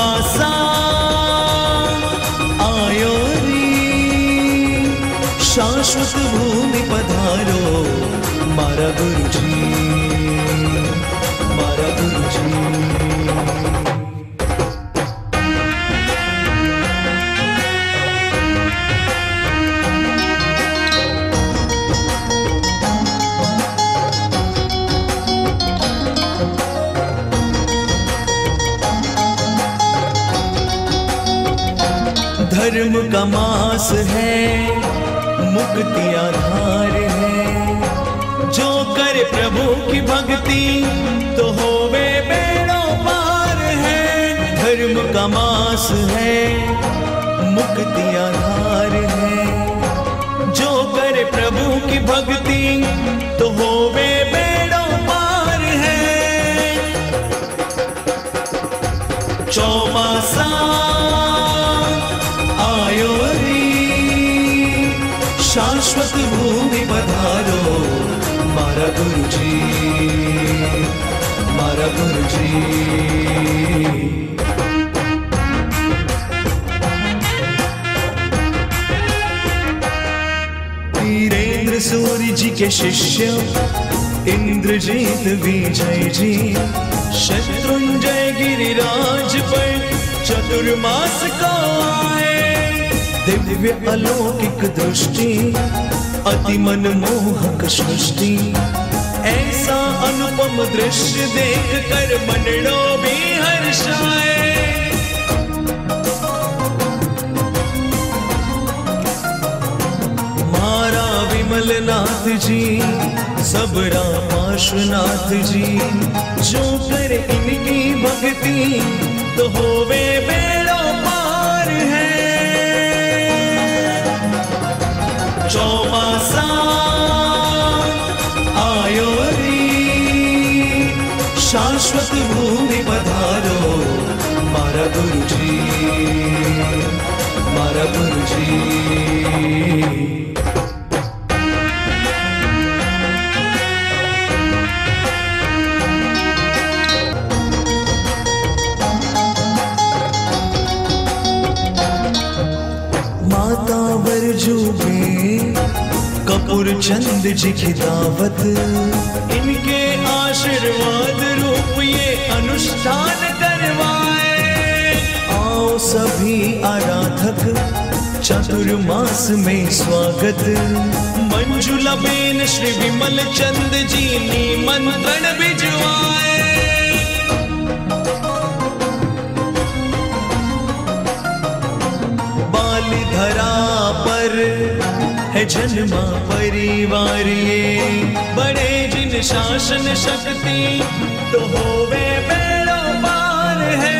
ચોમાસા આયો રે શાશ્વત ભૂમિ પધારો મારા ગુરુજી, મારા ગુરુજી। धर्म का मास है, मुक्ति आधार है, जो करे प्रभु की भक्ति तो होवे बेड़ो पार है। धर्म का मास है, मुक्ति आधार है, जो करे प्रभु की भक्ति तो होवे बेड़ो पार है। चौमासा आयो रे शाश्वत भूमि पधारो मारा गुरुजी, मारा गुरुजी। वीरेंद्र सूर्य जी के शिष्य इंद्रजीत विजय जी, शत्रुंजय गिरिराज पर चतुर्मास को आए। दिव्य अलौकिक दृष्टि अति मनमोहक सृष्टि, ऐसा अनुपम दृश्य देख कर मनड़ो भी हर्षाए। मारा विमलनाथ जी सबरा पार्श्वनाथ जी, जो करे इनकी भक्ति तो होवे बेड़ो पार है। चौमासा आयो रे शाश्वत भूमि पधारो मारा गुरुजी, मारा गुरुजी। माता वरजूबे कपूर चंद जी की दावत, इनके आशीर्वाद रूप ये अनुष्ठान करवाए। आओ सभी आराधक चतुर्मास में स्वागत, मंजुला बेन श्री विमल चंद जी निमंत्रण भिजवाए। धरा पर है जन्मा परिवार ये, बड़े जिन शासन शक्ति तो होवे बेड़ो पार है।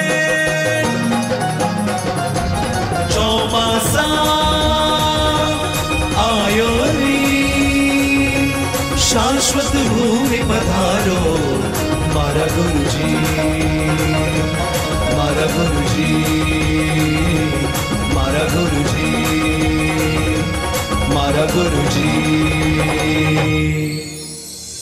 चौमासा आयो रे शाश्वत भूमि पधारो मारा गुरुजी, मारा गुरुजी, मारा गुरुजी, मारा गुरुजी।